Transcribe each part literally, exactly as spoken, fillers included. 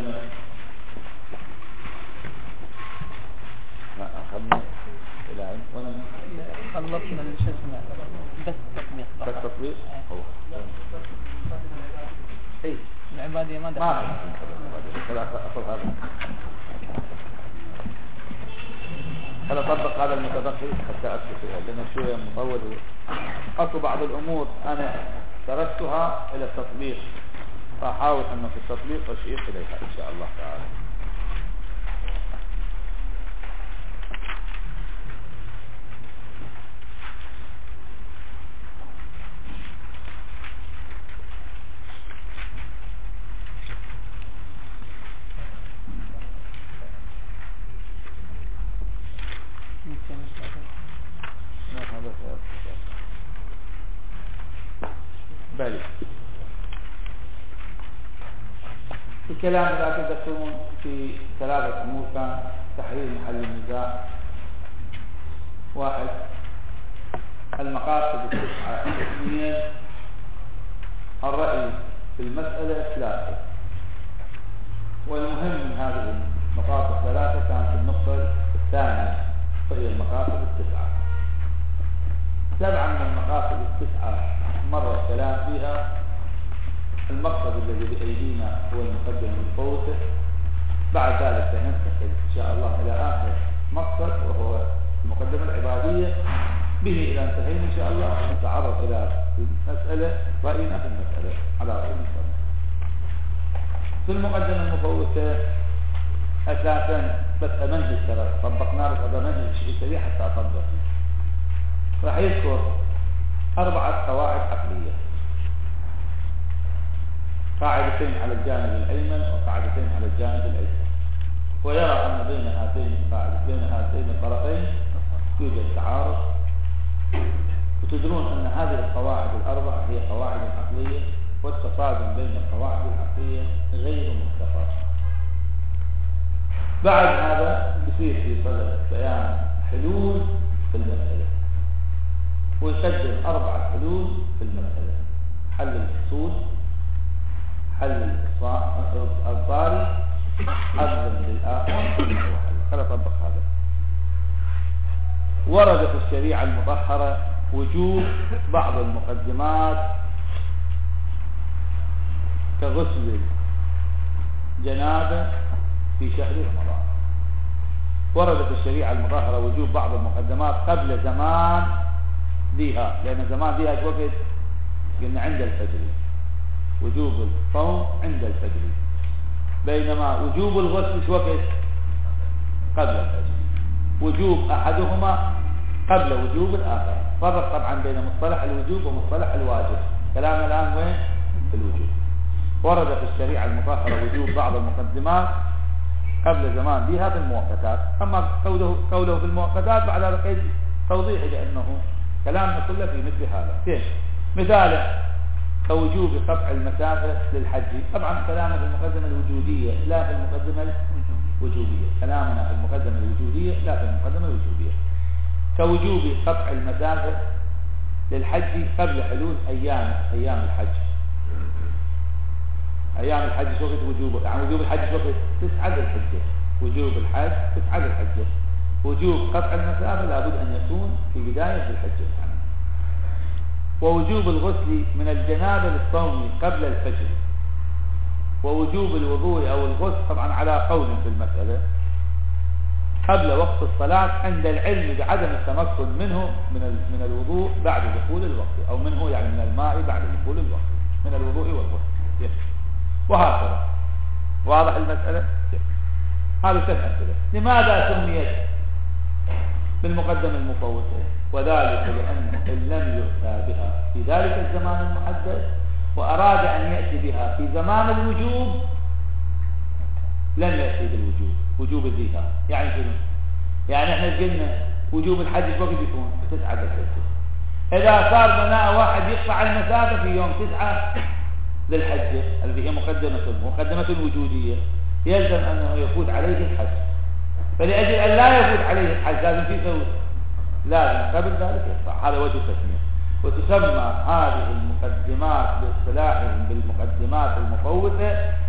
المقدمة ما أخذنا إلى عين ولا خلصنا شو اسمه بس تطبيق بس تطبيق هو إيه العبادية ما ما خلاص أخذ هذا هل أطبق هذا المتبقي حتى أكتب فيها لأنه شوية مطول. أصل بعض الأمور أنا تركتها إلى التطبيق فأحاول أنه في التطبيق أشير إليها إن شاء الله تعالى. بالي الكلام لا تذكرون في ثلاثة أمور كان تحرير محل النزاع. واحد المقاصد التسعة. اثنين الرأي في المسألة ثلاثة. والمهم من هذه المقاصد الثلاثة كانت النقطة الثانية وهي المقاصد التسعة. سبعة من المقاصد التسعة مر الكلام فيها. المقصد الذي بأيدينا هو المقدمة المفوتة. بعد ذلك سننتقل إن شاء الله إلى آخر مقصد وهو المقدمة العبادية. به إذا انتهينا إن شاء الله نتعرض إلى المسألة رأينا في المسألة على رأي المسألة. في المقدمة المفوتة أساسا بس أمنهج ترى طبقنا بس هذا منهج بشكل سريع حتى أطبق. راح يذكر أربعة قواعد عقلية. قاعدتين على الجانب الأيمن وقاعدتين على الجانب الأيسر. ويرى أن بين هاتين بين هاتين الطرفين يوجد تعارض. وتدرون أن هذه القواعد الأربع هي قواعد عقلية والتصادم بين القواعد العقلية غير متفق. بعد هذا يصير في صدد بيان حلول في المسألة ويقدم أربعة حلول في المسألة: حل الفصول، حل الأضطاري، حل للآخر. خلنا نطبق هذا. ورد في الشريعة المطهرة وجوب بعض المقدمات كغسل الجنابة في شهر رمضان. ورد في الشريعة المطهرة وجوب بعض المقدمات قبل زمان ذيها، لأن زمان ذيها شو وقت؟ قلنا عند الفجر. وجوب الصوم عند الفجر، بينما وجوب الغسل شو وقت؟ قبل الفجر. وجوب أحدهما قبل وجوب الآخر. فرق طبعا بين مصطلح الوجوب ومصطلح الواجب. كلامنا الآن وين؟ في الوجوب. ورد في الشريعة المطهرة وجوب بعض المقدمات قبل زمان بها في المؤقتات. أما قوله, قوله في المؤقتات بعد هذا قيد توضيحي لأنه كلامنا كله في مثل هذا. فين؟ مثاله كوجوب قطع المسافة للحج. طبعا كلامنا في المقدمة الوجودية لا في المقدمة الوجوبية. كلامنا في المقدمة الوجودية لا في المقدمة الوجوبية. كوجوب قطع المسافة للحج قبل حلول أيام أيام الحج. أيام الحج شو وقت وجوبه؟ يعني وجوب الحج شو وقت؟ تسعة ذي الحجة. وجوب الحج تسعة ذي الحجة. وجوب قطع المسافة لابد أن يكون في بداية ذي الحجة. يعني. ووجوب الغسل من الجنابة للصوم قبل الفجر. ووجوب الوضوء أو الغسل طبعا على قول في المسألة قبل وقت الصلاة عند العلم بعدم التمكن منه من من الوضوء بعد دخول الوقت، أو منه يعني من الماء بعد دخول الوقت، من الوضوء والغسل. وهكذا. واضح المسألة؟ هذا سبع أمثلة. لماذا سميت بالمقدمة المفوتة؟ وذلك لأنه إن لم يؤتى بها في ذلك الزمان المحدد وأراد أن يأتي بها في زمان الوجوب لم يأتي بالوجوب، وجوب الذيها. يعني شنو؟ يعني احنا قلنا وجوب الحج وقت يكون في تسعة ذي الحجة. إذا صار بناء واحد يقطع المسافة في يوم تسعة ذي الحجة التي هي مقدمة مقدمة وجودية يلزم أنه يفوت عليه الحج. فلأجل أن لا يفوت عليه الحج لازم في سوء لازم قبل ذلك يقطع. هذا وجه التسمية. وتسمى هذه المقدمات باصطلاحهم بالمقدمات المفوتة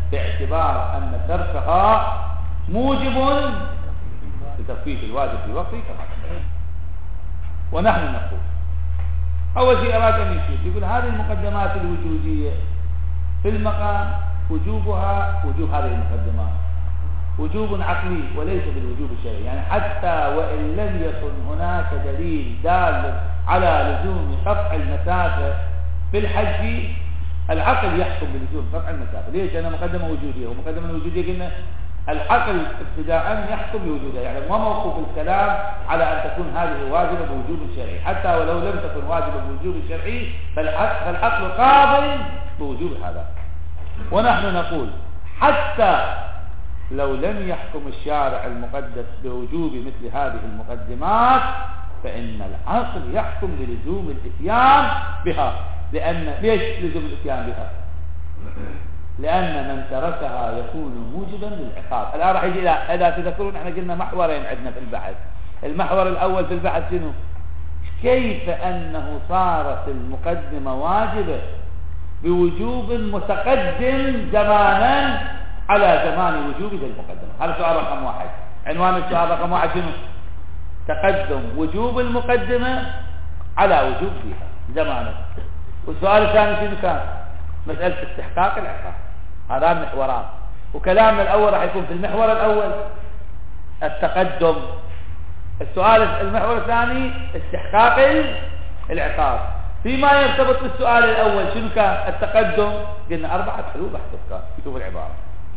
باعتبار أن تركها موجب لتخفيف الواجب في وقته كما تقول. ونحن نقول أول شيء أراد أن يشير، يقول هذه المقدمات الوجودية في المقام وجوبها وجوب هذه المقدمات وجوب عقلي وليس بالوجوب الشرعي، يعني حتى وإن لم يكن هناك دليل دال على لزوم قطع المسافة في الحج العقل يحكم بلزوم قطع المسافة. ليش؟ لأنها مقدمة وجودية، ومقدمة الوجودية قلنا العقل ابتداء يحكم بوجودها، يعني ما موقف الكلام على أن تكون هذه واجبة بوجوب شرعي، حتى ولو لم تكن واجبة بوجوب شرعي فالعقل قابل بوجوب هذا. ونحن نقول حتى لو لم يحكم الشارع المقدس بوجوب مثل هذه المقدمات فإن العقل يحكم بلزوم الاتيان بها. لأن ليش لزوم الاتيان بها؟ لأن من تركها يكون موجبا للعقاب. الآن راح يجي إذا تذكرون احنا قلنا محورين عندنا في البحث. المحور الأول في البحث شنو؟ كيف أنه صارت المقدمة واجبة بوجوب متقدم زمانا على زمان وجوب ذي المقدمة. هذا سؤال رقم واحد. عنوان السؤال رقم واحد شنو؟ تقدم وجوب المقدمة على وجوب فيها زمانا. والسؤال الثاني شنو كان؟ مسألة استحقاق العقاب. هذا محوران، وكلامنا الأول راح يكون في المحور الأول التقدم. السؤال المحور الثاني استحقاق العقاب. فيما يرتبط بالسؤال الأول شنو كان؟ التقدم قلنا أربعة حلول راح تذكر. شوف العبارة.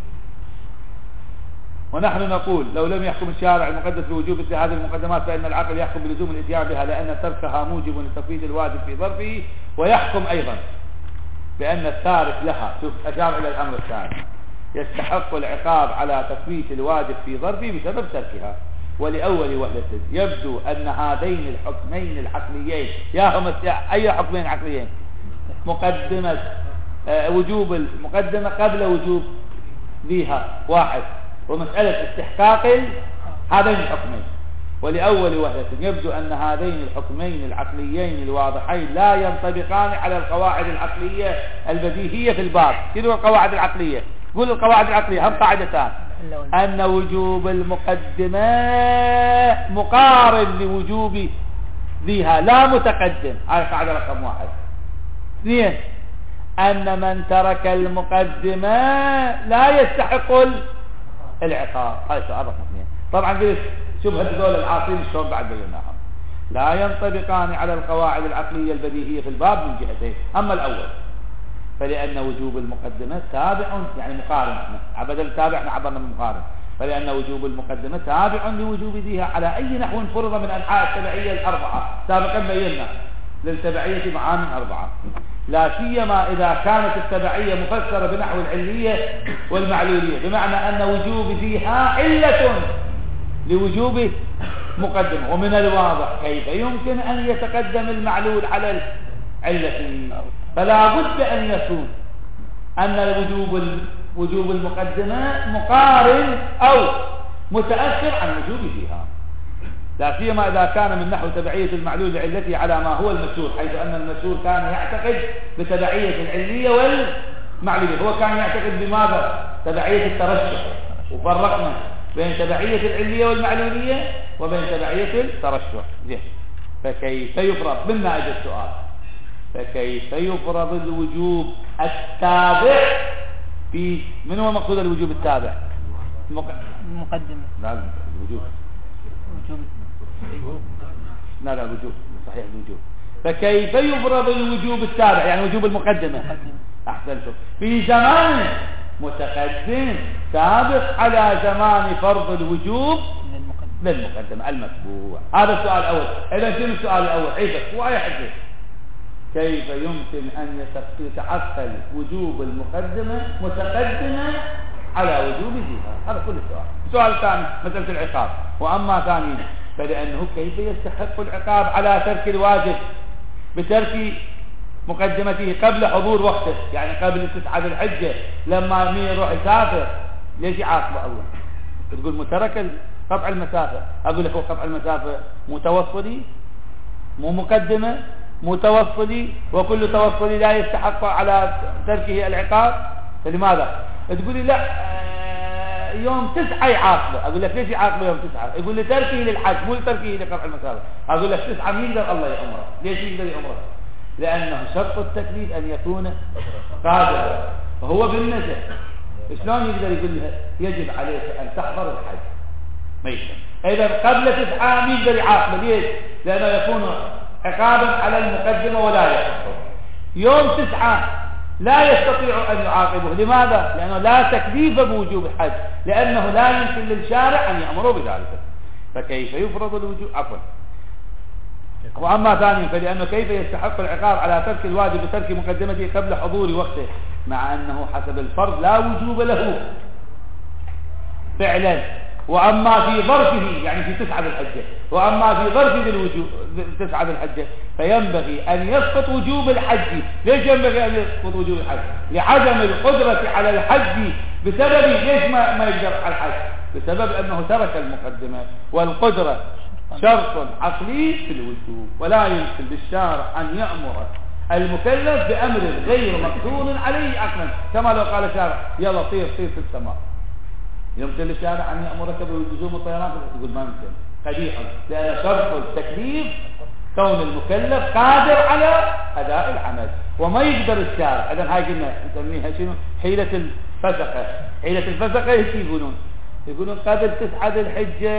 ونحن نقول لو لم يحكم الشارع المقدس بوجوب مثل هذه المقدمات فإن العقل يحكم بلزوم الاتيان بها، لأن تركها موجب لتفويض الواجب في ظرفه. ويحكم أيضا بأن التارك لها، شوف أشار إلى الأمر الثاني، يستحق العقاب على تفويت الواجب في ظرفه بسبب تركها. ولأول وهلة يبدو أن هذين الحكمين العقليين يا هم أي حكمين عقليين؟ مقدمة آه وجوب المقدمة قبل وجوب ذيها واحد، ومسألة استحقاق هذين الحكمين. ولأول وهلة يبدو أن هذين الحكمين العقليين الواضحين لا ينطبقان على القواعد العقلية البديهية في الباب. شنو القواعد العقلية؟ قول القواعد العقلية هم قاعدتان: أن وجوب المقدمة مقارن لوجوب ذيها لا متقدم. هذه قاعدة رقم واحد. اثنين، أن من ترك المقدمة لا يستحق العقاب. هذا سؤال رقم اثنين. طبعا قلت شوف هذول العاصين شلون بعد بيناهم. لا ينطبقان على القواعد العقلية البديهية في الباب من جهتين. أما الأول فلأن وجوب المقدمة تابع، يعني مقارن، احنا بدل تابع نعبرنا من مقارن. فلأن وجوب المقدمة تابع لوجوب ذيها على أي نحو فرض من أنحاء التبعية الأربعة. سابقا بينا للتبعية معان أربعة، لا سيما إذا كانت التبعية مفسرة بنحو العلية والمعلولية، بمعنى أن وجوب ذيها علة لوجوب مقدمة. ومن الواضح كيف يمكن أن يتقدم المعلول على العلة، فلا بد أن يكون أن الوجوب وجوب المقدمة مقارن أو متأثر عن وجوب فيها، لا سيما إذا كان من نحو تبعية المعلول لعلته على ما هو المشهور، حيث أن المشهور كان يعتقد بتبعية العلية والمعلولية. هو كان يعتقد بماذا؟ تبعية الترشح. وفرقنا بين تبعية العلية والمعلولية وبين تبعية الترشح. زين، فكيف يفرض؟ من نائب السؤال، فكيف يفرض الوجوب التابع في من هو مقصود الوجوب التابع؟ المقدمة. لا الوجوب وجوب لا لا الوجوب صحيح الوجوب. فكيف يفرض الوجوب التابع يعني وجوب المقدمة؟ أحسنتم. في زمان متقدم سابق على زمان فرض الوجوب للمقدمة المتبوع. هذا السؤال الأول. إذا شنو السؤال الأول؟ عيبك وأي حدث كيف يمكن أن يتعقل وجوب المقدمة متقدمة على وجوب ذيها؟ هذا كل السؤال. السؤال الثاني مسألة العقاب. وأما ثانيا فلأنه كيف يستحق العقاب على ترك الواجب بترك مقدمته قبل حضور وقته، يعني قبل استسعاد الحجة لما مين يروح يسافر، ليش يعاقب الله؟ تقول مترك قطع المسافة. أقول لك هو قطع المسافة متوصلي مو مقدمة، متوصلي، وكل توصلي لا يستحق على تركه العقاب. فلماذا؟ تقول لي لا آه يوم تسعة يعاقبه، اقول لك ليش يعاقبه يوم تسعة؟ يقول لي تركه للحج مو تركه لقطع المسافه. اقول لك تسعة ما يقدر الله يأمره. ليش يقدر يأمره؟ لانه شرط التكليف ان يكون قادرا، فهو بالنسبه شلون يقدر يقول لها يجب عليك ان تحضر الحج؟ ما يقدر. اذا قبل تسعة ما يقدر يعاقبه. ليش؟ لانه يكون عقابا على المقدمه ولا يحضر. يوم تسعة لا يستطيع أن يعاقبه. لماذا؟ لأنه لا تكليف بوجوب الحج، لأنه لا يمكن للشارع أن يأمره بذلك. فكيف يفرض الوجوب؟ عفوا. وأما ثانيا فلأنه كيف يستحق العقاب على ترك الواجب بترك مقدمته قبل حضور وقته، مع أنه حسب الفرض لا وجوب له فعلا. وأما في ظرفه يعني في تسعة الحجة، وأما في ظرف الوجوب تسعة الحجة فينبغي أن يسقط وجوب الحج. ليش ينبغي أن يسقط وجوب الحج؟ لعدم القدرة على الحج بسبب ليش ما, ما يقدر على الحج؟ بسبب أنه ترك المقدمة. والقدرة شرط عقلي في الوجوب، ولا يمكن للشارع أن يأمر المكلف بأمر غير مقدور عليه عقلا. كما لو قال الشارع يلا طير طير في السماء، يمكن للشارع أن يأمرك بلزوم الطيران؟ يقول ما يمكن قبيحا، لأن شرط التكليف كون المكلف قادر على أداء العمل، وما يقدر الشارع. إذن هاي قلنا نسميها شنو؟ حيلة الفسقة. حيلة الفسقة ايش يقولون؟ يقولون قبل تسعة الحجة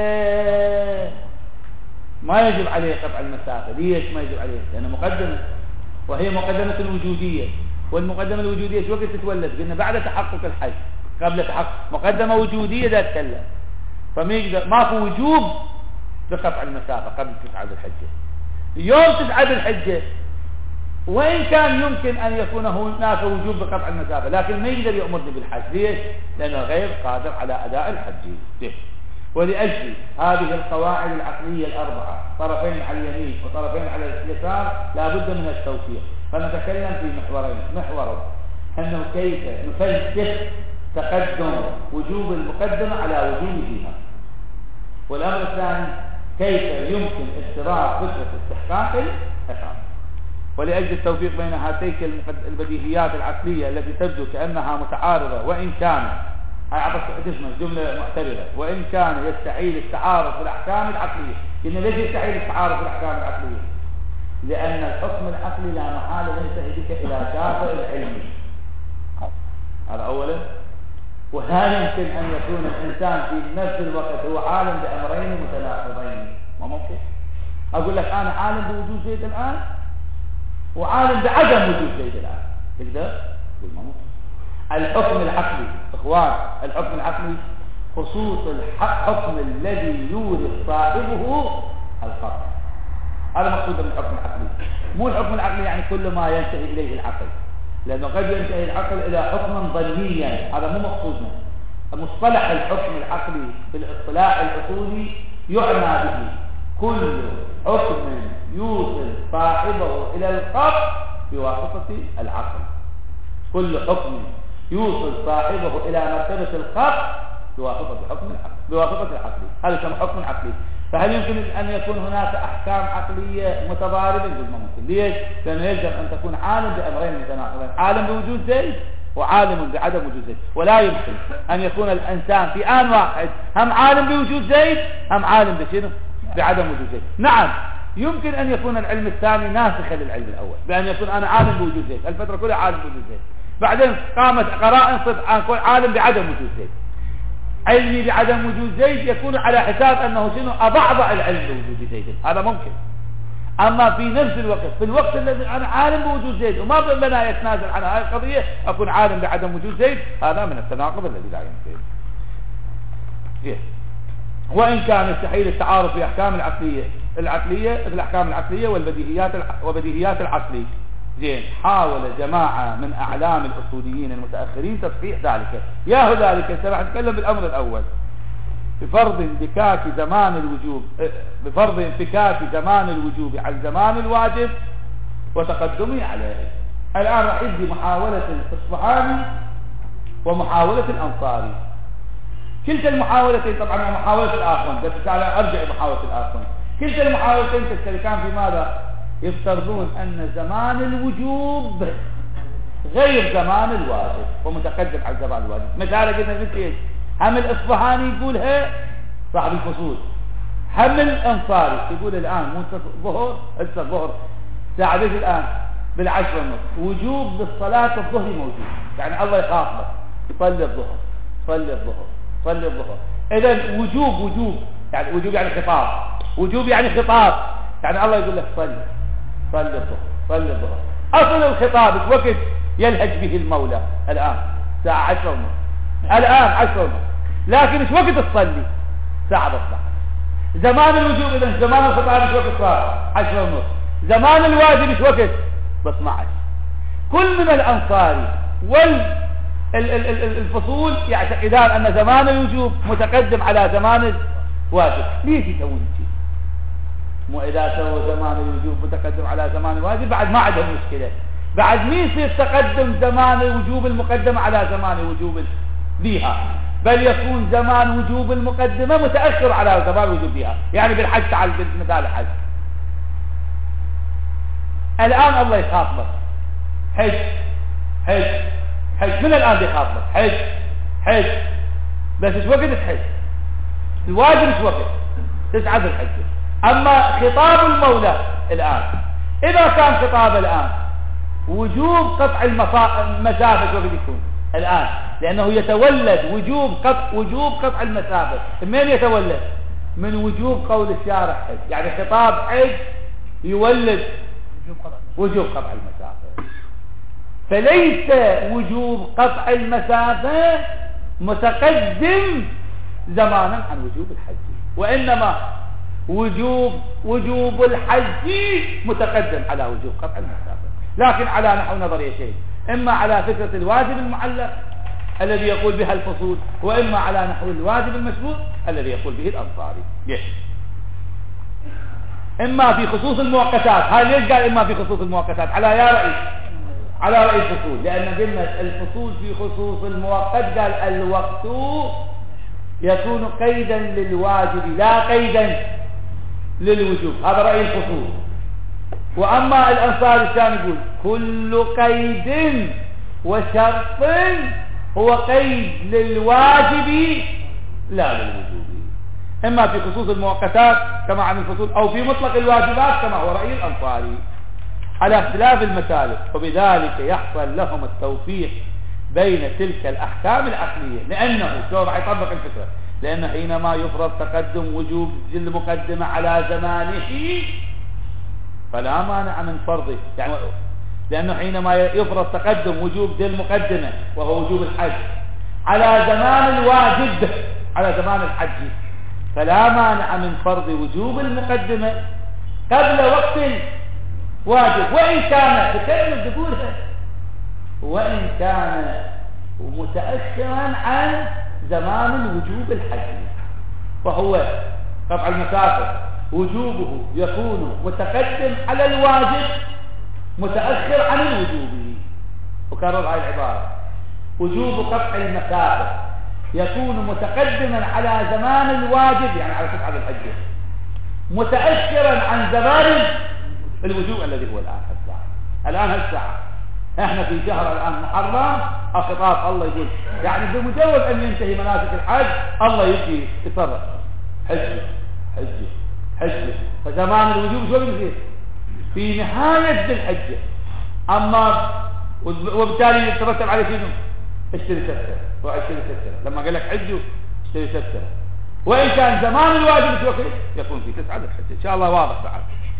ما يجب عليه قطع المسافة. ليش ما يجب عليه؟ لأنه مقدمة، وهي مقدمة الوجودية، والمقدمة الوجودية شو وقت تتولد؟ قلنا بعد تحقق الحج، قبل تحقق مقدمة وجودية ذات تكلم. فما يقدر، ما في وجوب بقطع المسافة قبل تسعة الحجة. يوم تسعة الحجة وإن كان يمكن أن يكون هناك وجوب بقطع المسافة، لكن ما يقدر يأمرني بالحج. ليش؟ لأنه غير قادر على أداء الحج. ليش؟ ولأجل هذه القواعد العقلية الأربعة، طرفين على اليمين وطرفين على اليسار، لا بد من التوفيق. فنتكلم في محورين. محور أنه كيف نفلسف تقدم وجوب المقدمة على وجوبها، والأمر الثاني كيف يمكن اضطرار فكرة استحقاق العقاب. ولأجل التوفيق بين هاتيك البديهيات العقلية التي تبدو كأنها متعارضة، وإن كان أعطت اسمه جملة معترضة، وإن كان يستحيل التعارض في الأحكام العقلية. إن ليش يستحيل التعارض في الأحكام العقلية؟ لأن الحكم العقلي لا محالة ينتهي بك إلى شاطئ العلم. هذا أولا. وهل يمكن أن يكون الإنسان في نفس الوقت هو عالم بأمرين متناقضين؟ ما ممكن. أقول لك أنا عالم بوجود زيد الآن وعالم بعدم وجود زيد الآن، تقدر؟ تقول ما ممكن. الحكم العقلي إخوان، الحكم العقلي خصوص الحكم الذي يورث صاحبه القطع. هذا مقصود بالحكم العقلي. مو الحكم العقلي يعني كل ما ينتهي إليه العقل، لأنه قد ينتهي العقل إلى حكم ظنيا، هذا مو مقصودنا. مصطلح الحكم العقلي في الاصطلاح الأصولي يعنى به كل حكم يوصل صاحبه إلى القطع بواسطة العقل. كل حكم يوصل صاحبه إلى مرتبة القطع بواسطة حكم العقل، بواسطة العقل. هذا يسمى حكم عقلي. فهل يمكن أن يكون هناك أحكام عقلية متضاربة؟ يقول ما ممكن. ليش؟ لأنه يجب أن تكون عالم بأمرين متناقضين، عالم بوجود زيد وعالم بعدم وجود زيد. ولا يمكن أن يكون الإنسان في آن واحد هم عالم بوجود زيد هم عالم بشنو؟ بعدم وجود زيد. نعم يمكن أن يكون العلم الثاني ناسخا للعلم الأول، بأن يكون أنا عالم بوجود زيد الفترة كلها عالم بوجود زيد، بعدين قامت قرائن صدق أن أكون عالم بعدم وجود زيد. علمي بعدم وجود زيد يكون على حساب أنه شنو؟ أضعضع العلم بوجود زيد. هذا ممكن. أما في نفس الوقت، في الوقت الذي أنا عالم بوجود زيد وما بنا يتنازل عن هذه القضية أكون عالم بعدم وجود زيد، هذا من التناقض الذي لا يمكن. وإن كان يستحيل التعارف في أحكام العقلية العقلية في الأحكام العقلية والبديهيات وبديهيات العقلية. زين، حاول جماعة من أعلام الأصوليين المتأخرين تصحيح ذلك. ياهو ذلك سنح نتكلم بالأمر الأول بفرض انفكاك زمان الوجوب بفرض انفكاك زمان الوجوب عن زمان الواجب وتقدمه عليه. الآن راح يبدي محاولة الإصفهاني ومحاولة الأنصاري. كلتا المحاولتين طبعا محاولة الآخرون، بس تعالى أرجع محاولة الآخرون. كلتا المحاولتين تشتركان في ماذا؟ يفترضون أن زمان الوجوب غير زمان الواجب ومتقدم على زمان الواجب. مثال قلنا مثل ايش؟ هم الإصفهاني يقولها صاحب الفصول، هم الأنصاري يقول الآن مو الظهر، هسه الظهر الساعة بيش الآن بالعشرة ونص، وجوب للصلاة الظهر موجود، يعني الله يخاطبك صلي الظهر صلي الظهر صلي الظهر. إذا وجوب وجوب يعني وجوب يعني خطاب، وجوب يعني خطاب، يعني الله يقول لك صلي صلي الظهر صلي الظهر. أصل الخطاب وقت يلهج به المولى الآن الساعة عشرة ونص، الآن عشرة ونص، لكن ايش وقت تصلي؟ ساعة بالساعة. زمان الوجوب إذا زمان الخطاب ايش وقت صار؟ عشرة ونص. زمان الواجب ايش وقت؟ باثنى عشر. كل من الأنصاري والفصول يعتقدان أن زمان الوجوب متقدم على زمان الواجب. ليش يسوون شيء؟ مو إذا سووا زمان الوجوب متقدم على زمان الواجب بعد ما عندهم مشكلة، بعد مين يصير تقدم زمان الوجوب المقدمة على زمان الوجوب بيها، بل يكون زمان وجوب المقدمة متأخر على زمان وجوب بيها. يعني بالحج تعال مثال الحج الآن الله يخاطبك حج حج حج، من الآن بيخاطبك حج حج، بس ايش وقت تحج؟ الواجب ايش وقت؟ تسعة ذي الحجة. أما خطاب المولى الآن، إذا كان خطاب الآن وجوب قطع المسافة وقت يكون الآن، لأنه يتولد وجوب قطع وجوب قطع المسافة. من يتولد؟ من وجوب قول الشارع حج، يعني خطاب حج يولد وجوب قطع المسافة. فليس وجوب قطع المسافة متقدم زمانا عن وجوب الحج، وإنما وجوب وجوب الحج متقدم على وجوب قطع المسافة، لكن على نحو نظريتين، إما على فكرة الواجب المعلق الذي يقول بها الفصول، وإما على نحو الواجب المشروط الذي يقول به الأنصاري. yes. إما في خصوص المؤقتات، هاي ليش قال إما في خصوص المؤقتات؟ على يا رأي على رأي الفصول، لأن قلنا الفصول في خصوص المؤقت قال الوقت يكون قيدا للواجب لا قيدا للوجوب، هذا رأي الفصول. وأما الأنصار الثاني يقول كل قيد وشرط هو قيد للواجب لا للوجوب، إما في خصوص المؤقتات كما عن الفصول، أو في مطلق الواجبات كما هو رأي الأنصاري، على اختلاف المسالك، وبذلك يحصل لهم التوفيق بين تلك الأحكام العقلية. لأنه شو راح يطبق الفكرة؟ لأن حينما يفرض تقدم وجوب المقدمة على زمانه فلا مانع من فرضه، يعني لأنه حينما يفرض تقدم وجوب ذي المقدمة وهو وجوب الحج على زمان الواجب على زمان الحج، فلا مانع من فرض وجوب المقدمة قبل وقت الواجب، وإن كان تكلم تقولها وإن كان متأخرا عن زمان الوجوب الحج. فهو قطع المسافة وجوبه يكون متقدم على الواجب متأخر عن الوجوب. وكرر هذه العبارة، وجوب قطع المسافة يكون متقدما على زمان الواجب يعني على قطعة الحج متأخرا عن زمان الوجوب الذي هو الآن الساعة. الآن هالساعة احنا في شهر الآن محرم، الخطاب الله يقول يعني بمجرد أن ينتهي مناسك الحج الله يجي يصرف حج حج حج، فزمان الوجوب شو بيصير؟ في نهاية الحجة. أما وبالتالي يترتب عليه شنو؟ اشتري تذكرة واشتري تذكرة، لما قال لك حجوا اشتري تذكرة. وإن كان زمان الواجب شو وقت؟ يكون في تسعة الحجة. إن شاء الله واضح بعد.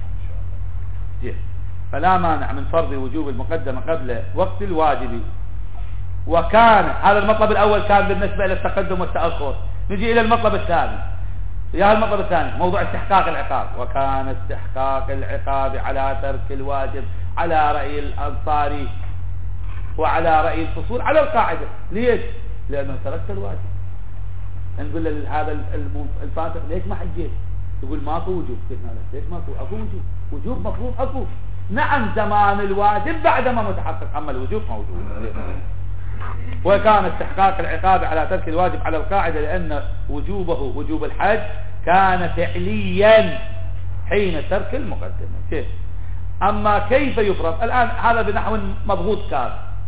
فلا مانع من فرض وجوب المقدمة قبل وقت الواجب. وكان هذا المطلب الأول كان بالنسبة إلى التقدم والتأخر. نجي إلى المطلب الثاني. يا المطلب الثاني موضوع استحقاق العقاب. وكان استحقاق العقاب على ترك الواجب على رأي الأنصاري وعلى رأي الفصول على القاعدة. ليش؟ لأنه تركت الواجب. نقول لهذا الفاسق ليش ما حجيت؟ يقول ماكو وجوب. قلنا له ليش ماكو؟ اكو وجوب. وجوب مفروض اكو. نعم زمان الواجب بعدما متحقق، اما الوجوب موجود. وكان استحقاق العقاب على ترك الواجب على القاعدة لأن وجوبه وجوب الحج كان فعليا حين ترك المقدمة. كيف؟ أما كيف يفرض الآن؟ هذا بنحو مضغوط كان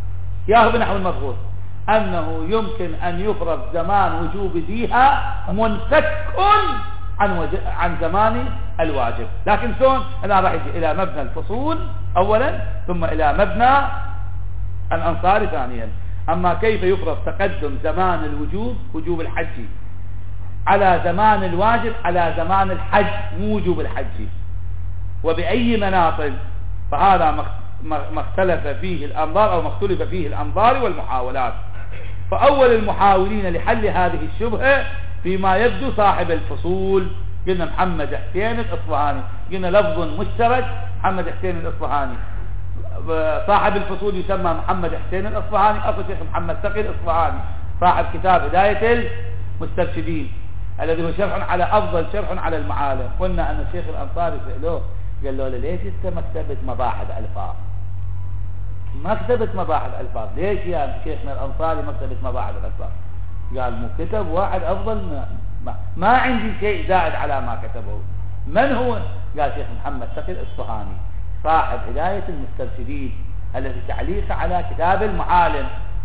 ياهو بنحو المضبوط أنه يمكن أن يفرض زمان وجوب فيها منفك عن وج... عن زمان الواجب. لكن شلون؟ أنا راح يجي إلى مبنى الفصول أولا ثم إلى مبنى الأنصار ثانيا. أما كيف يفرض تقدم زمان الوجوب وجوب الحج على زمان الواجب على زمان الحج مو وجوب الحج وبأي مناطق، فهذا ما اختلف فيه الأنظار أو ما اختلف فيه الأنظار والمحاولات. فأول المحاولين لحل هذه الشبهة فيما يبدو صاحب الفصول، قلنا محمد حسين الإصفهاني، قلنا لفظ مشترك محمد حسين الإصفهاني. صاحب الفصول يسمى محمد حسين الإصفهاني، أخو شيخ محمد تقي الإصفهاني صاحب كتاب هداية المسترشدين الذي هو شرح على أفضل شرح على المعالم. قلنا أن الشيخ الأنصاري سألوه قال له ليش انت ما كتبت مباحث ألفاظ؟ ما كتبت مباحث ألفاظ ليش يا شيخنا الأنصاري ما كتبت مباحث ألفاظ؟ قال مو كتب واحد أفضل ما, ما, ما عندي شيء زائد على ما كتبه. من هو؟ قال شيخ محمد تقي الإصفهاني صاحب هداية المسترشدين الذي تعليق على كتاب المعالم.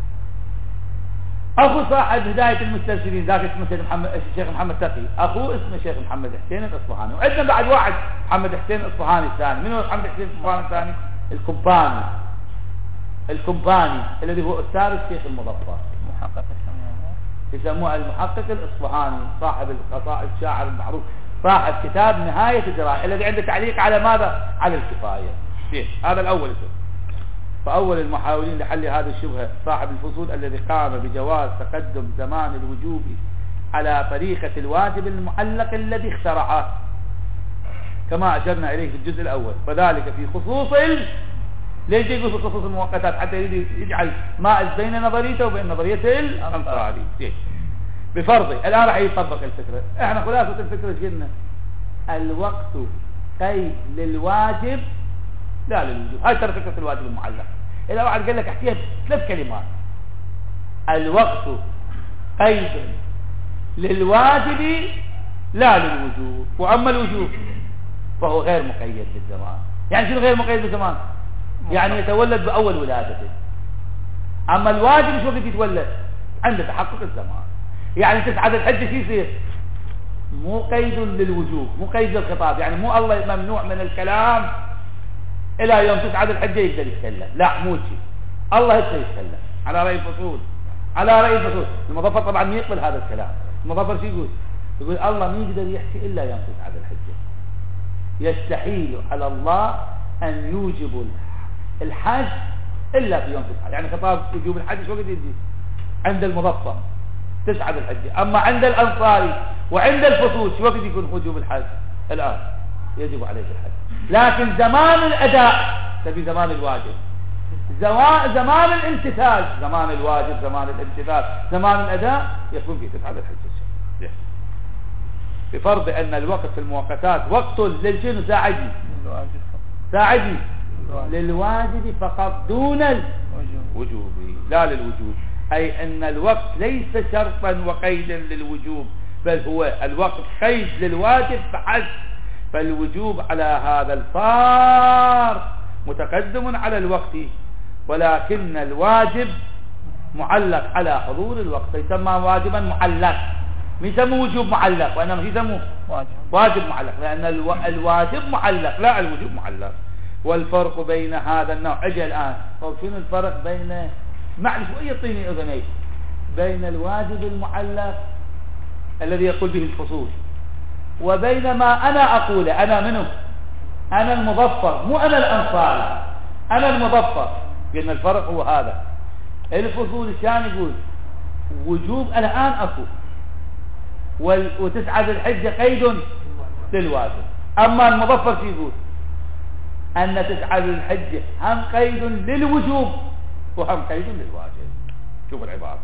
أخو صاحب هداية المسترشدين ذاك اسمه شيخ محمد الشيخ محمد تقي، أخوه اسمه شيخ محمد حسين الإصفهاني. وعندنا بعد واحد محمد حسين الإصفهاني الثاني. من هو محمد حسين الإصفهاني الثاني؟ الكباني الكباني الذي هو أستاذ الشيخ المظفر، محقق يسموه المحقق الإصفهاني صاحب القصائد الشاعر المعروف صاحب كتاب نهاية الدراية الذي عنده تعليق على ماذا؟ على الكفاية. هذا الأول اسم. فأول المحاولين لحل هذه الشبهة صاحب الفصول الذي قام بجواز تقدم زمان الوجوب على طريقة الواجب المعلق الذي اخترعه كما أشرنا إليه في الجزء الأول، فذلك في خصوص ال... ليش يقول في خصوص المؤقتات؟ حتى يجعل مائز بين نظريته وبين نظرية الأنصاري بفرض. الآن راح يطبق الفكرة. احنا خلاصة الفكرة قلنا الوقت قيد للواجب لا للوجوب. هاي ترى فكرة الواجب المعلق. إذا واحد قال لك احكيها بثلاث كلمات، الوقت قيد للواجب لا للوجوب، وأما الوجوب فهو غير مقيد بالزمان. يعني شنو غير مقيد بالزمان؟ يعني يتولد بأول ولادته. أما الواجب شو بدك يتولد؟ عند تحقق الزمان. يعني تسعد الحج شو يصير؟ مو قيد للوجوب، مو قيد للخطاب. يعني مو الله ممنوع من الكلام إلى يوم تسعد الحج يقدر يتكلم، لا مو شيء. الله يقدر يتكلم على رأي الفصول. على رأي الفصول المظفر طبعا ما يقبل هذا الكلام. المظفر شو يقول؟ يقول الله ما يقدر يحكي إلا يوم تسعد الحج. يستحيل على الله أن يوجب الحج إلا في يوم تسعد. يعني خطاب وجوب الحج شو قد يجي؟ عند المظفر تسعد الحج. أما عند الأنصاري وعند الفصول شو وقت يكون وجوب الحج؟ الآن يجب عليه الحج. لكن زمان الأداء تبي زمان الواجب، زمان الامتثال زمان الواجب، زمان الامتثال زمان الأداء يكون في تسعد الحج. بفرض أن الوقت في المؤقتات وقت للجن ساعدي ساعدي للواجب فقط دون الوجوب لا للوجوب. أي أن الوقت ليس شرطا وقيدا للوجوب، بل هو الوقت قيد للواجب فحسب. فالوجوب على هذا الفار متقدم على الوقت، ولكن الواجب معلق على حضور الوقت، يسمى واجبا معلق. ما يسمى وجوب معلق، وإنما يسمى واجب واجب معلق، لأن الو... الواجب معلق لا الوجوب معلق. والفرق بين هذا النوع اجي الآن. طيب شنو الفرق بين معلش ويعطيني أذني بين الواجب المعلق الذي يقول به الفصول وبين ما أنا أقوله؟ أنا منه؟ أنا المظفر، مو أنا الأنصاري، أنا المظفر. قلنا الفرق هو هذا. الفصول كان يقول وجوب الآن أكو وال... وتسعد الحج قيد للواجب. أما المظفر شو يقول؟ أن تسعد الحج هم قيد للوجوب وهم قيد للواجب. شوف العبارة.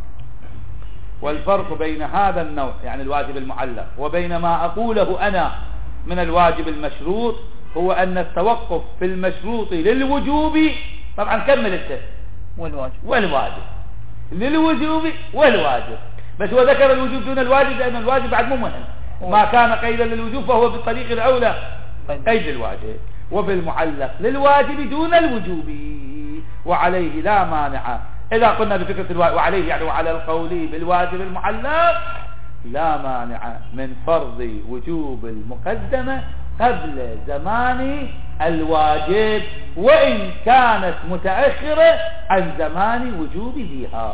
والفرق بين هذا النوع يعني الواجب المعلق وبين ما أقوله أنا من الواجب المشروط هو أن التوقف في المشروط للوجوب، طبعا كمل التف والواجب والواجب للوجوب والواجب، بس هو ذكر الوجوب دون الواجب لأن الواجب بعد مو مهم. ما كان قيدا للوجوب فهو بالطريق الأولى قيد للواجب، وبالمعلق للواجب دون الوجوب، وعليه لا مانع إذا قلنا بفكرة الواجب وعليه يعني وعلى القول بالواجب المعلق لا مانع من فرض وجوب المقدمة قبل زمان الواجب وإن كانت متأخرة عن زمان وجوبها.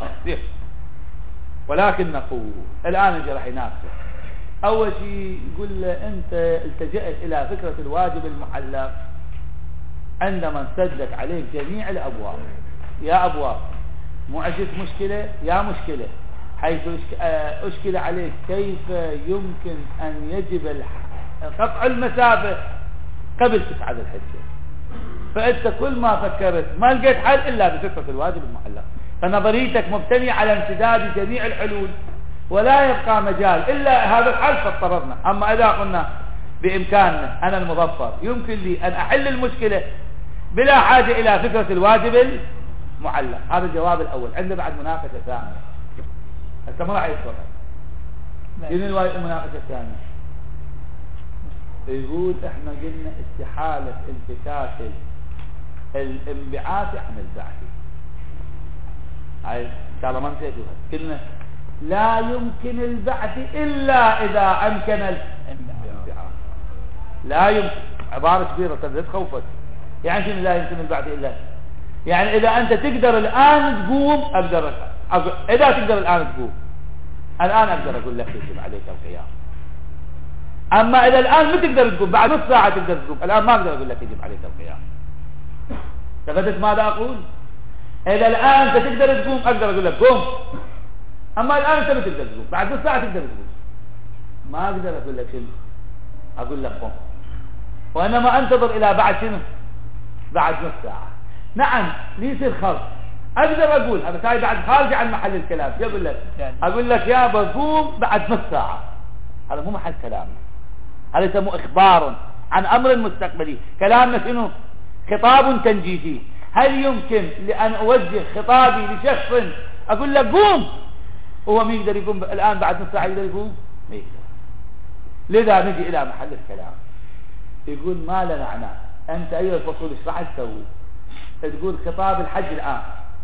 ولكن نقول الآن نجي راح يناقشه. أول شيء يقول له أنت التجأت إلى فكرة الواجب المعلق عندما انسدت عليك جميع الأبواب. يا أبواب مو عشت مشكلة يا مشكلة حيث أشكل عليك كيف يمكن أن يجب قطع المسافة قبل تسعة ذي الحجة. فأنت كل ما فكرت ما لقيت حل إلا بفكرة الواجب المعلق، فنظريتك مبتنية على امتداد جميع الحلول ولا يبقى مجال إلا هذا الحل فاضطررنا. أما إذا قلنا بإمكاننا أنا المظفر يمكن لي أن أحل المشكلة بلا حاجة إلى فكرة الواجب المعلق. هذا الجواب الأول. عنده بعد مناقشة ثانية هسه ما راح يدخل. شنو المناقشة الثانية؟ يقول احنا قلنا استحالة انفكاك الانبعاث عن البعث. هاي ان شاء الله ما نسيتوها. قلنا لا يمكن البعث الا اذا امكن الانبعاث. لا يمكن عبارة كبيرة تزيد خوفك. يعني شنو لا يمكن البعث الا؟ يعني اذا انت تقدر الان تقوم اقدر أقول. اذا تقدر الان تقوم الان اقدر اقول لك يجب عليك القيام. اما اذا الان ما تقدر تقوم بعد نص ساعة تقدر تقوم الان ما اقدر اقول لك يجب عليك القيام. ثبتت ماذا اقول؟ اذا الان انت تقدر تقوم اقدر اقول لك قوم. اما الان انت ما تقدر تقوم بعد نص ساعة تقدر تقوم ما اقدر اقول لك شنو اقول لك قوم. وانما انتظر الى بعد شنو بعد نص ساعة. نعم ليصير خلط اقدر اقول هذا هاي بعد خارج عن محل الكلام. يقول لك اقول لك يا بقوم بعد نص ساعة. هذا مو محل كلامي. هذا يسموه اخبار عن امر مستقبلي. كلامنا شنو خطاب تنجيزي. هل يمكن لان اوجه خطابي لشخص اقول لك قوم هو مين يقدر يقوم الان بعد نص ساعة يقدر يقوم؟ ما يقدر. لذا نجي الى محل الكلام. يقول ما لنا عناء. انت ايها الفصول ايش راح تسوي؟ تقول خطاب الحج الآن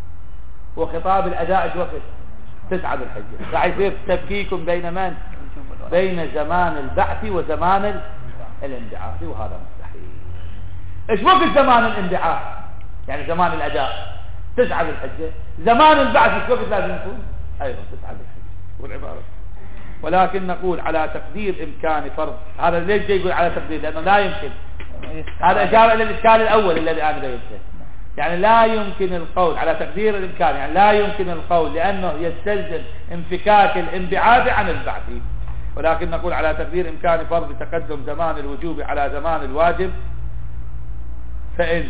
وخطاب الأداء في وقت تسعة بالحجة راح يصير تفكيك بين من؟ بين زمان البعث وزمان الانبعاث وهذا مستحيل. ايش وقت زمان الانبعاث؟ يعني زمان الأداء تسعة بالحجة. زمان البعث ايش وقت لازم يكون؟ أيضا تسعة بالحجة والعبارة. ولكن نقول على تقدير إمكان فرض. هذا ليش جاي يقول على تقدير؟ لأنه لا يمكن. هذا إشارة إلى الإشكال الأول الذي أنا بينته. يعني لا يمكن القول على تقدير الإمكان يعني لا يمكن القول لأنه يستلزم انفكاك الانبعاث عن البعث. ولكن نقول على تقدير إمكان فرض تقدم زمان الوجوب على زمان الواجب. فإن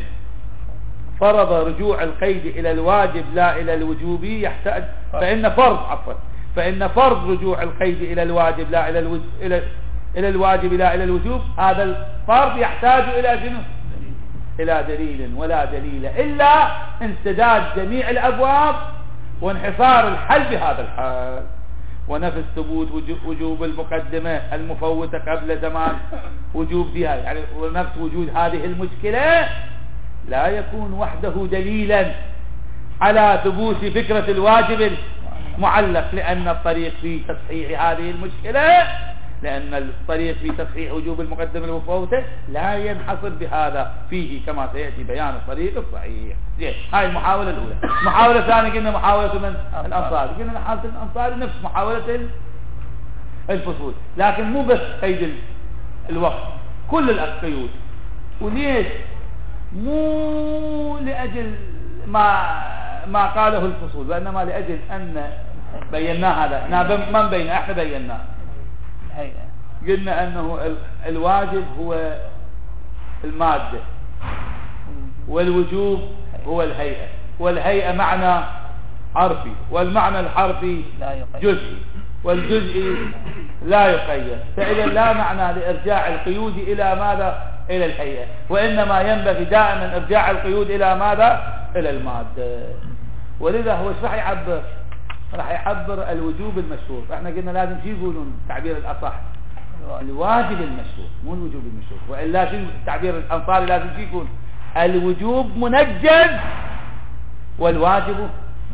فرض رجوع القيد إلى الواجب لا إلى الوجوب يحتاج فإن فرض عفوا فإن فرض رجوع القيد إلى الواجب لا إلى الوجوب إلى إلى الواجب لا إلى الوجوب هذا الفرض يحتاج إلى شنو؟ إلى دليل ولا دليل إلا انسداد جميع الأبواب وانحصار الحل بهذا الحال ونفي ثبوت وجوب المقدمة المفوتة قبل زمان وجوب فيها. يعني ونفس وجود هذه المشكلة لا يكون وحده دليلا على ثبوت فكرة الواجب المعلق لأن الطريق في تصحيح هذه المشكلة لأن الطريق في تصحيح وجوب المقدمة المفوتة لا ينحصر بهذا فيه كما سيأتي بيان الطريق الصحيح. هاي المحاولة الأولى. محاولة ثانية قلنا محاولة من الأنصار. قلنا محاولة الأنصار نفس محاولة الفصول لكن مو بس قيد الوقت كل القيود. وليش؟ مو لأجل ما ما قاله الفصول وإنما لأجل أن بيناه هذا من بين احنا بيناه. قلنا أنه الواجب هو المادة والوجوب هو الهيئة والهيئة معنى حرفي والمعنى الحرفي جزئي والجزئي لا يقيد. فإذا لا معنى لإرجاع القيود إلى ماذا؟ إلى الهيئة. وإنما ينبغي دائما إرجاع القيود إلى ماذا؟ إلى المادة. ولذا هو راح يعبر راح يعبر الوجوب المشروط. احنا قلنا لازم شي يقولون تعبير الأصح الواجب المشروط مو الوجوب المشروط. وإلا شنو التعبير الأنصاري لازم شي يكون الوجوب منجز والواجب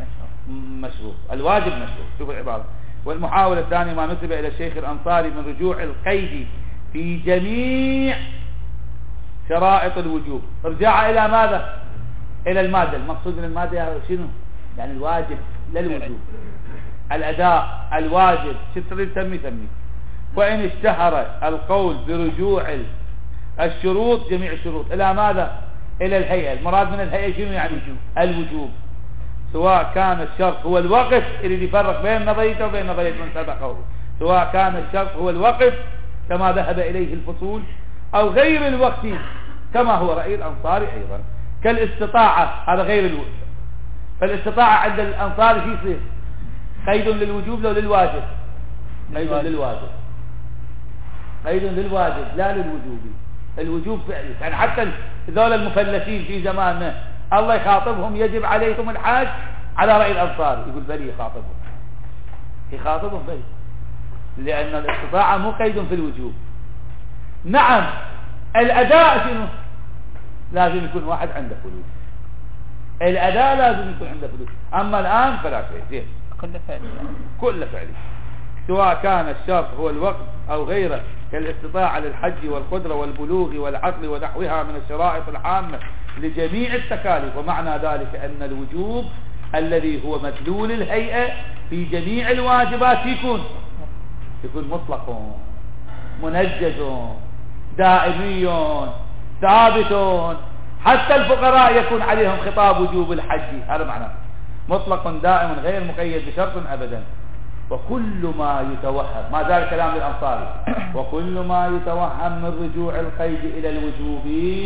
مشروط، الواجب مشروط. شوف العبارة. والمحاولة الثانية ما نسب إلى الشيخ الأنصاري من رجوع القيد في جميع شرائط الوجوب. ارجع إلى ماذا؟ إلى المادة. المقصود من المادة شنو؟ يعني الواجب للوجوب، الأداء، الواجب، شو تريد تسمي سمي. وإن اشتهر القول برجوع الشروط جميع الشروط إلى ماذا؟ إلى الهيئة. المراد من الهيئة شنو يعني؟ الوجوب، سواء كان الشرط هو الوقف، يريد يفرق بين نظريته وبين نظرية من سبقه، سواء كان الشرط هو الوقف كما ذهب إليه الفصول أو غير الوقت كما هو رأي الأنصاري أيضا، كالاستطاعة هذا غير الوقت. فالاستطاعة عند الأنصاري في يصير قيد للوجوب لو للواجب؟ قيد للواجب، قيد للواجب لا للوجوب. الوجوب فعلي، يعني حتى ذول المفلسين في زماننا الله يخاطبهم يجب عليكم الحاج على رأي الأنصار، يقول بلي يخاطبهم يخاطبهم بلي، لأن الاستطاعة مو قيد في الوجوب. نعم الأداء شنو؟ لازم يكون واحد عنده فلوس، الأداء لازم يكون عنده فلوس، أما الآن فلا شيء، كل فعلي كل فعلي، سواء كان الشرط هو الوقت أو غيره، كالاستطاعة للحج والقدرة والبلوغ والعقل ونحوها من الشرائط العامة لجميع التكاليف. ومعنى ذلك أن الوجوب الذي هو مدلول الهيئة في جميع الواجبات يكون يكون مطلق منجز دائمي ثابت، حتى الفقراء يكون عليهم خطاب وجوب الحج، هذا معناه مطلق دائم غير مقيد بشرط أبدا. وكل ما يتوهم، ما زال كلام الأنصاري، وكل ما يتوهم من رجوع القيد إلى الوجوب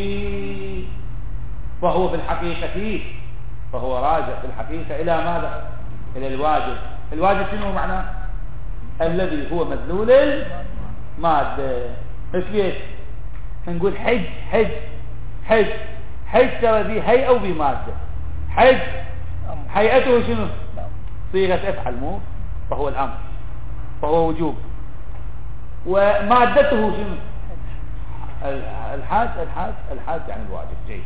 فهو في الحقيقة فهو راجع في الحقيقة إلى ماذا؟ إلى الواجب. الواجب شنو معناه؟ الذي هو مدلول المادة. مثل نقول حج حج حج حج ترى ذي هيئة أو بمادة. حج هيئته شنو؟ صيغة افعل مو، فهو الأمر، فهو وجوب. ومادته شنو؟ الحاج الحاج الحاج يعني الواجب. جيد.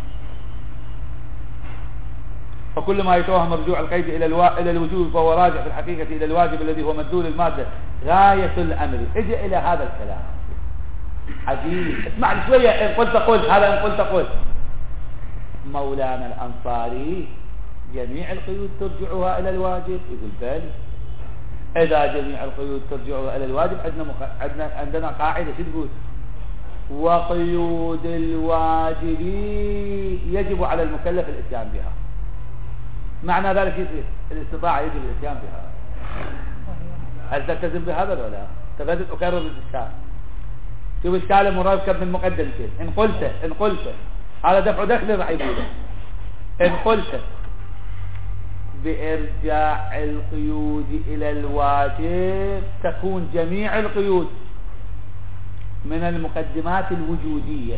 فكل ما يتوهم رجوع القيد إلى الو... إلى الوجوب فهو راجع في الحقيقة إلى الواجب الذي هو مدلول المادة غاية الأمر. اجي إلى هذا الكلام عجيب، اسمع لي شوية. إن قلت قل، هذا إن قلت قل. مولانا الأنصاري جميع القيود ترجعها إلى الواجب، يقول بل إذا جميع القيود ترجعها إلى الواجب عندنا مخ... عندنا عندنا قاعدة شو تقول؟ وقيود الواجب يجب على المكلف الاتيان بها. معنى ذلك يصير الاستطاعة يجب الاتيان بها. هل تلتزم بهذا ولا لا؟ تفادت أكرر الإشكال. شوف إشكال مركب من مقدمتين. إن قلت إن قلت هذا دفع دخل راح يقوله. إن قلت بإرجاع القيود إلى الواجب تكون جميع القيود من المقدمات الوجودية،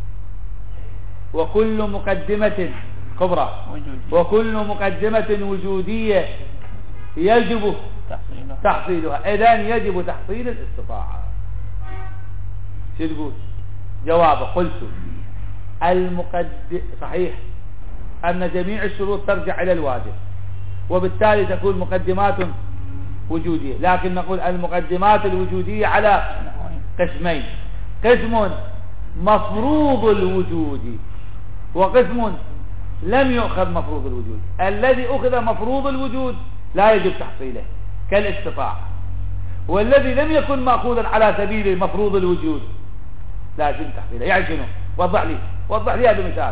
وكل مقدمة كبرى وكل مقدمة وجودية يجب تحصيلها، إذن يجب تحصيل الاستطاعة. شو تقول؟ جوابه قلت المقدم صحيح أن جميع الشروط ترجع إلى الواجب وبالتالي تكون مقدمات وجودية، لكن نقول المقدمات الوجودية على قسمين: قسم مفروض الوجود وقسم لم يؤخذ مفروض الوجود. الذي أخذ مفروض الوجود لا يجب تحصيله كالاستطاعة، والذي لم يكن مأخوذا على سبيل مفروض الوجود لا يجب تحصيله. يعني شنو؟ وضح لي وضح لي هذا مثال.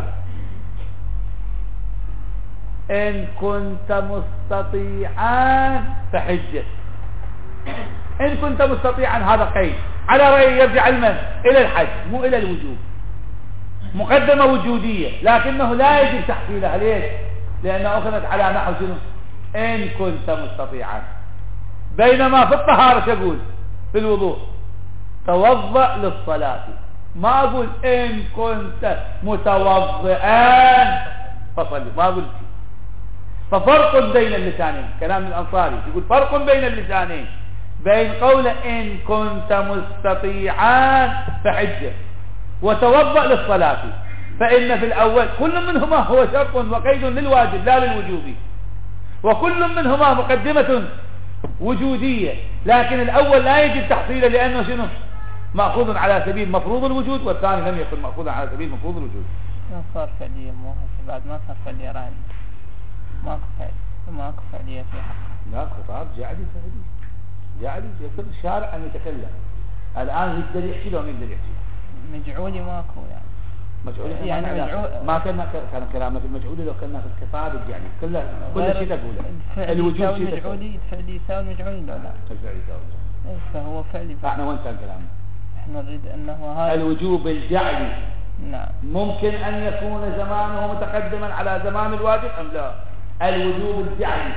إن كنت مستطيعا فحجة. إن كنت مستطيعا هذا قيد على رأي يرجع المن إلى الحج مو إلى الوجوب، مقدمة وجودية لكنه لا يجب تحصيلها. ليش؟ لأنها أخذت على نحو شنو؟ إن كنت مستطيعا. بينما في الطهارة شقول في الوضوء توضأ للصلاة، ما أقول إن كنت متوضئا فصلي، ما أقول شيء. ففرق بين اللسانين، كلام الأنصاري يقول فرق بين اللسانين، بين قول إن كنت مستطيعا فحجة وتوضأ للصلاة، فإن في الأول كل منهما هو شرط وقيد للواجب لا للوجوب، وكل منهما مقدمة وجودية، لكن الأول لا يجب تحصيله لأنه شنو مأخوذ على سبيل مفروض الوجود، والثاني لم يكن مأخوذا على سبيل مفروض الوجود. ما صار فعلية، مو هسه بعد ما صار فعلية راهن ماكو فعل ماكو فعلية في حقه. لا خطاب جعلي فعلي جعلي يقدر الشارع أن يتكلم. الآن يقدر يحكي لهم يقدر يحكي مجعولي ماكو يعني مجعول يعني ما, مجعول ما كان كان كلامنا في المجعول لو كنا في الخطاب الجعلي كله كل شيء تقوله الوجود شيء مجعولي الفعل يساوي مجعولي ولا لا؟ الفعل يساوي فهو فعلي. احنا وين كان كلامنا؟ احنا نريد انه هذا الوجوب الجعلي نعم ممكن ان يكون زمانه متقدما على زمان الواجب ام لا؟ الوجوب الجعلي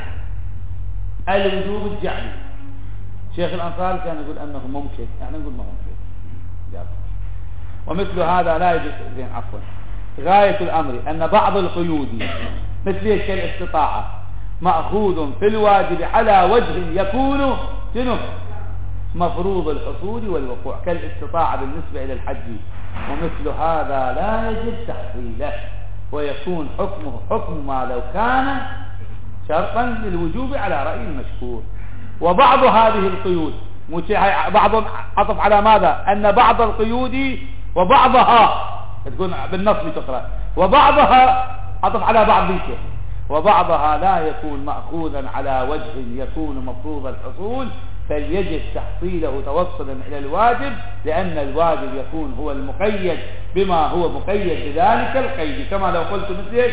الوجوب الجعلي شيخ الأنصاري كان يقول انه ممكن، احنا نقول ما ممكن. جاب. ومثل هذا لا يجوز. زين عفوا. غاية الأمر أن بعض القيود مثل كالاستطاعة مأخوذ في الواجب على وجه يكون شنو مفروض الحصول والوقوع كالاستطاعة بالنسبة إلى الحج، ومثل هذا لا يجب تحصيله ويكون حكمه حكم ما لو كان شرطا للوجوب على رأي المشهور. وبعض هذه القيود بعض عطف على ماذا؟ أن بعض القيود وبعضها تكون بالنصب تقرأ وبعضها عطف على بعض ذيك وبعضها لا يكون مأخوذا على وجه يكون مفروض الحصول، فليجب تحصيله توصلا إلى الواجب، لأن الواجب يكون هو المقيد بما هو مقيد بذلك القيد، كما لو قلت مثلك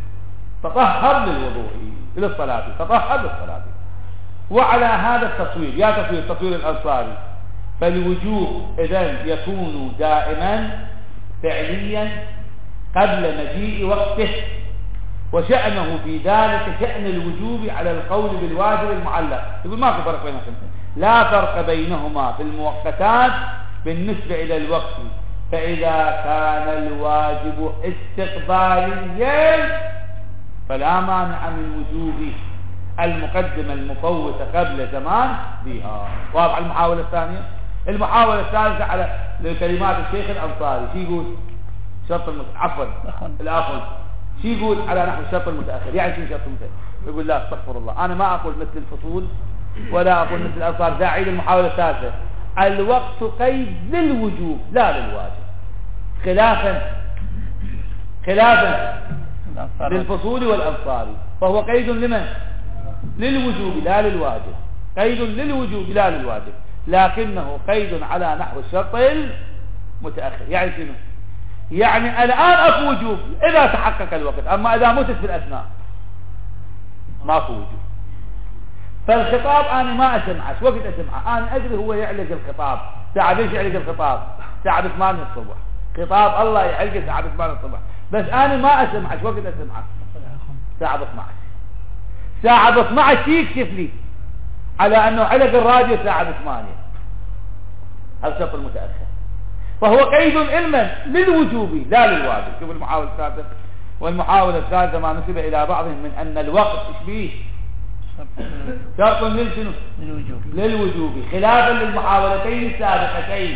تطهر للوضوء للصلاة تطهر للصلاة. وعلى هذا التصوير يا تصوير تصوير الأنصاري فالوجوب إذن يكون دائما فعليا قبل مجيء وقته، وشأنه في ذلك شأن الوجوب على القول بالواجب المعلق. يقول ما في فرق بينهم، لا فرق بينهما في المؤقتات بالنسبة إلى الوقت، فإذا كان الواجب استقباليا فلا مانع من وجوب المقدمة المفوتة قبل زمان بها. واضح المحاولة الثانية؟ المحاولة الثالثة على كلمات الشيخ الأنصاري شي يقول شرط المت... عفوا الآخر شي يقول على نحو الشرط المتأخر، يعني شو شرط المتأخر؟ يقول لا استغفر الله أنا ما أقول مثل الفصول ولا أقول مثل الأنصار، داعي للمحاولة الثالثة الوقت قيد للوجوب لا للواجب، خلافا خلافا للفصول والأنصاري، فهو قيد لمن؟ للوجوب لا للواجب، قيد للوجوب لا للواجب، لكنه قيد على نحو الشرط المتأخر. يعني شنو؟ يعني الآن أكو وجوب إذا تحقق الوقت، أما إذا متت في الأثناء ما في وجوب. فالخطاب أنا ما أسمعش وقت أسمعه، أنا أدري هو يعلق الخطاب ساعة ليش يعلق الخطاب ساعة ثمانية الصبح، خطاب الله يعلق ساعة ثمانية الصبح، بس أنا ما أسمعش وقت أسمعه ساعة اثنعش ساعة اثنعش يكشف لي على أنه علق الراديو ساعة ثمانية، هذا شرط المتأخر، فهو قيد علما للوجوب لا للواجب. شوف المحاولة الثالثة. والمحاولة الثالثة ما نسب إلى بعضهم من أن الوقت إشبيه شرط للشنو؟ للوجوب للوجوب خلافا للمحاولتين السابقتين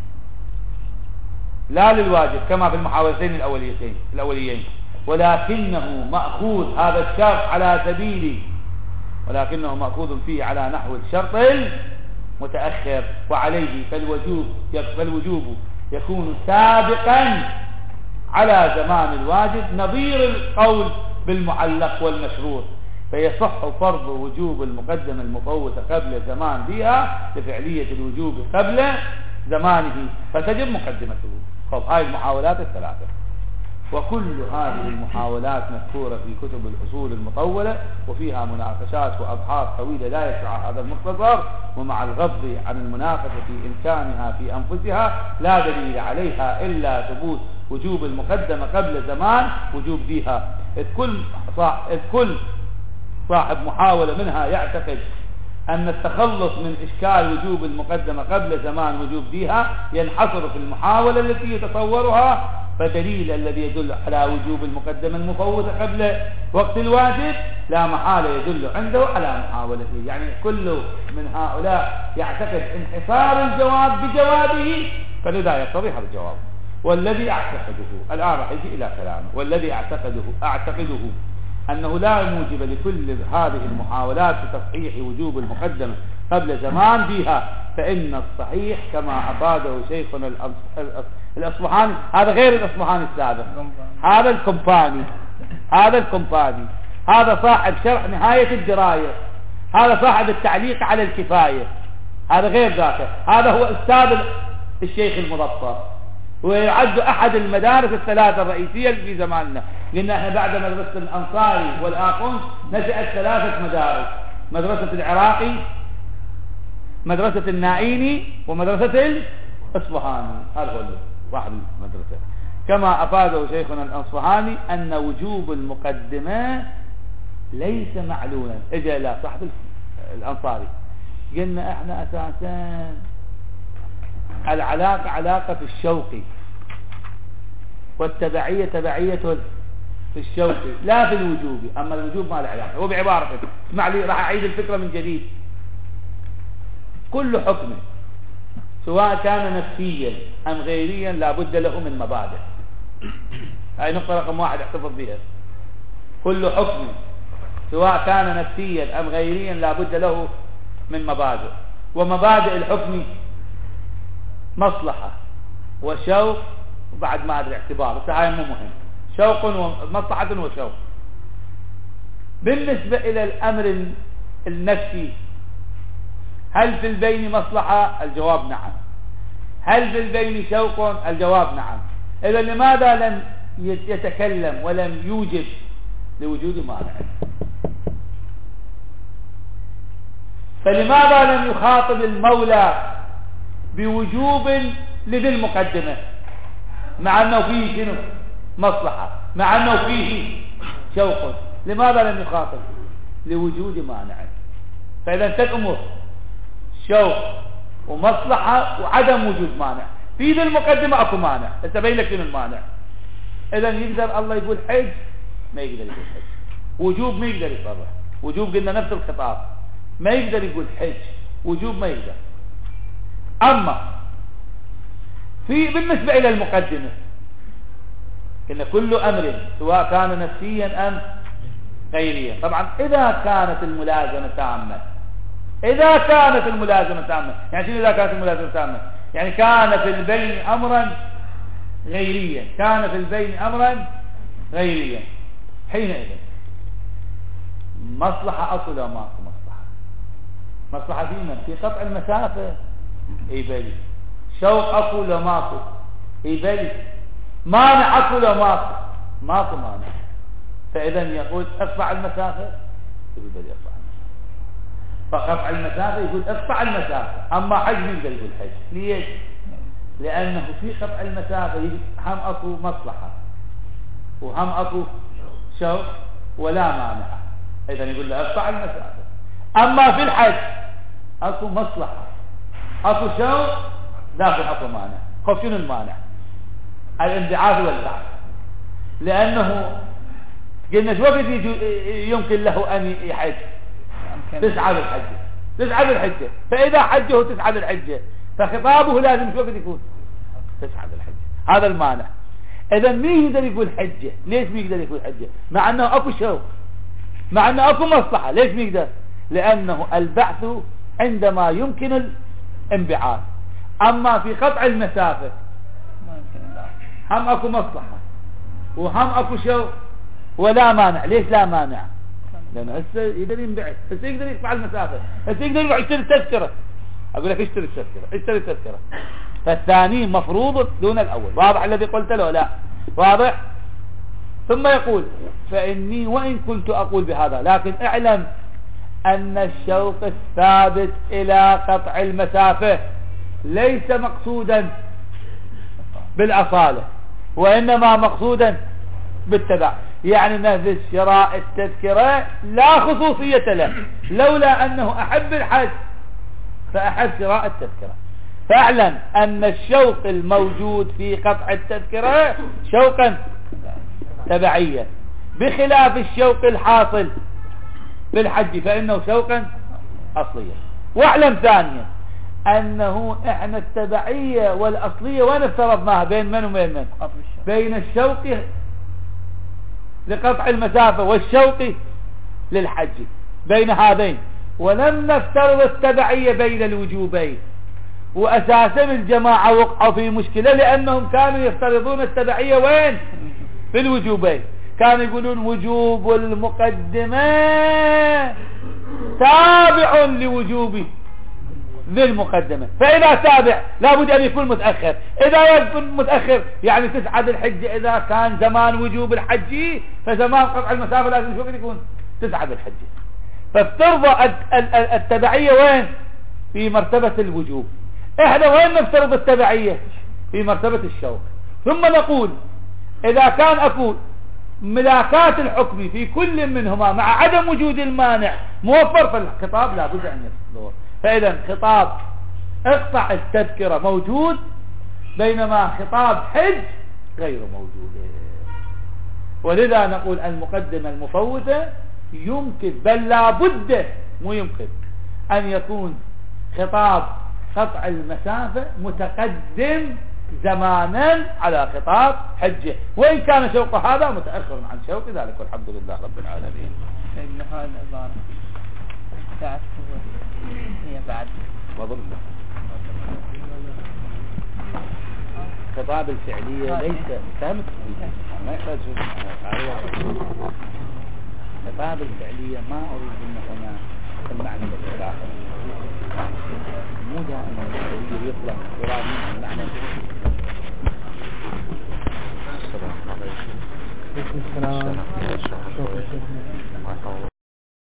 لا للواجب كما في المحاولتين الأوليتين الأوليين، ولكنه مأخوذ هذا الشرط على سبيل ولكنه مأخوذ فيه على نحو الشرط المتأخر، وعليه فالوجوب فالوجوب يكون سابقا على زمان الواجب نظير القول بالمعلق والمشروط، فيصح فرض وجوب المقدمة المفوتة قبل زمان بها لفعلية الوجوب قبل زمانه فتجب مقدمته. خب هاي المحاولات الثلاثة، وكل هذه المحاولات مذكورة في كتب الأصول المطولة، وفيها مناقشات وأبحاث طويلة لا يسع هذا المختصر، ومع الغض عن المناقشة في إمكانها في أنفسها لا دليل عليها إلا ثبوت وجوب المقدمة قبل زمان وجوب بها، إذ كل إذ كل صاحب محاولة منها يعتقد أن التخلص من إشكال وجوب المقدمة قبل زمان وجوب بها ينحصر في المحاولة التي يتصورها، فدليل الذي يدل على وجوب المقدمة المفوتة قبل وقت الواجب لا محالة يدل عنده على محاولته. يعني كل من هؤلاء يعتقد انحصار الجواب بجوابه، فلذا يتضح الجواب. والذي أعتقده الآن راح يجي إلى كلامه، والذي أعتقده أعتقده أنه لا موجب لكل هذه المحاولات بتصحيح وجوب المقدمة قبل زمان بها، فإن الصحيح كما أفاده شيخنا الأصبهاني، هذا غير الأصبهاني السابق، هذا الكومباني، هذا الكومباني هذا صاحب شرح نهاية الدراية، هذا صاحب التعليق على الكفاية، هذا غير ذاك، هذا هو أستاذ الشيخ المظفر، ويعد أحد المدارس الثلاثة الرئيسية في زماننا. قلنا احنا بعد مدرسة الأنصاري والآخونس نشأت ثلاثة مدارس، مدرسة العراقي، مدرسة النائيني، ومدرسة الأصبهاني، هذا هو واحد المدرسة. كما أفاده شيخنا الأصبهاني أن وجوب المقدمة ليس معلولا. إجا لا صاحب الأنصاري قلنا احنا أساسا العلاقة علاقة في الشوق، والتبعية تبعية في الشوق لا في الوجوب، أما الوجوب ما له علاقة. وبعبارة اسمع لي راح أعيد الفكرة من جديد. كل حكم سواء كان نفسيا أم غيريا لا بد له من مبادئ. هاي نقطة رقم واحد احتفظ بها. كل حكم سواء كان نفسيا أم غيريا لا بد له من مبادئ، ومبادئ الحكم مصلحة وشوق، وبعد ما هذا الاعتبار بس هاي مو مهم، شوق ومصلحة وشوق. بالنسبة إلى الأمر النفسي هل في البين مصلحة؟ الجواب نعم. هل في البين شوق؟ الجواب نعم. إذا لماذا لم يتكلم ولم يوجب؟ لوجود مانع. فلماذا لم يخاطب المولى بوجوب لذي المقدمة مع أنه فيه شنو؟ مصلحة، مع أنه فيه شوق؟ لماذا لم يخاطب؟ لوجود مانع. فإذا ثلاث أمور: شوق ومصلحة وعدم وجود مانع. في ذي المقدمة أكو مانع، أتبين لك شنو المانع. إذا يقدر الله يقول حج؟ ما يقدر يقول حج. وجوب ما يقدر يصرح. وجوب قلنا نفس الخطاب، ما يقدر يقول حج. وجوب ما يقدر. أما في بالنسبة إلى المقدمة إن كل أمر سواء كان نفسيا أم غيريا، طبعا إذا كانت الملازمة تامة، إذا كانت الملازمة تامة يعني شنو إذا كانت الملازمة تامة؟ يعني كان في البين أمرا غيريا، كان في البين أمرا غيريا، حينئذ مصلحة أصل وما أصل مصلحة. مصلحة في من؟ في قطع المسافة، اي بلي. شوق أصل وما أصل، اي بلي. مانع أصل وما أصل، ماكو مانع. فإذا يقول اقطع المسافة، يقول بلي اقطع المسافة. فقطع المسافة يقول اقطع المسافة. أما حج يقدر يقول حج. ليش؟ لأنه في قطع المسافة هم أكو مصلحة وهم أكو شوق ولا مانع. إذا يقول له اقطع المسافة. أما في الحج أكو مصلحة أكو شوق لكن أكو مانع. خف شنو المانع؟ الانبعاث والبعث. لأنه قلنا شو وقت يمكن له أن يحج؟ تسعة بالحجة، تسعة بالحجة. فإذا حجه تسعة بالحجة فخطابه لازم شو وقت يكون؟ تسعة بالحجة. هذا المانع. إذا مين يقدر يقول حجة؟ ليش مين يقدر يقول حجة؟ مع أنه أكو شوق، مع أنه أكو مصلحة. ليش مين يقدر؟ لأنه البعث عندما يمكن الانبعاث. أما في قطع المسافة هم أكو مصلحة وهم أكو شوق ولا مانع. ليش لا مانع؟ لأنه هسه يقدر ينبعث، هسه يقدر يقطع المسافة، هسه يقدر يروح يشتري التذكرة. أقول لك اشتري التذكرة، اشتري التذكرة. فالثاني مفروض دون الأول. واضح الذي قلت له؟ لا واضح. ثم يقول فإني وإن كنت أقول بهذا لكن اعلم أن الشوق الثابت إلى قطع المسافة ليس مقصودا بالأصالة، وإنما مقصودا بالتبع. يعني نفس شراء التذكرة لا خصوصية له، لولا أنه أحب الحج فأحب شراء التذكرة. فاعلم أن الشوق الموجود في قطع التذكرة شوقا تبعيا، بخلاف الشوق الحاصل بالحج فإنه شوقا أصليا. واعلم ثانيا أنه إحنا التبعية والأصلية وين افترضناها؟ بين من وبين من؟ بين الشوق لقطع المسافة والشوق للحج بين هذين، ولم نفترض التبعية بين الوجوبين. وأساسا الجماعة وقعوا في مشكلة لأنهم كانوا يفترضون التبعية وين؟ في الوجوبين. كانوا يقولون وجوب المقدمة تابع لوجوب ذي المقدمة، فإذا تابع لابد أن يكون متأخر. إذا يكون متأخر يعني تسعة ذي الحجة، إذا كان زمان وجوب الحج فزمان قطع المسافة لازم شو يكون تسعة ذي الحجة. فافترض التبعية وين؟ في مرتبة الوجوب. احنا وين نفترض التبعية؟ في مرتبة الشوق. ثم نقول إذا كان أقول ملاكات الحكم في كل منهما مع عدم وجود المانع موفر، فالخطاب لابد أن يصدر. فإذا خطاب اقطع التذكرة موجود، بينما خطاب حج غير موجود. ولذا نقول المقدمة المفوتة يمكن بل لابد مو يمكن أن يكون خطاب قطع المسافة متقدم زمانا على خطاب حجه، وإن كان شوق هذا متأخر عن شوق ذلك، والحمد لله رب العالمين. سيدنا هذا العبارة بتاعت هي بعد وظل خطاب الفعلية ليس فهمت ما يحتاج خطاب الفعلية، ما أريد أن هنا المعنى الاختلاف مو دائما الفعلية يطلق يراد منه المعنى. السلام عليكم.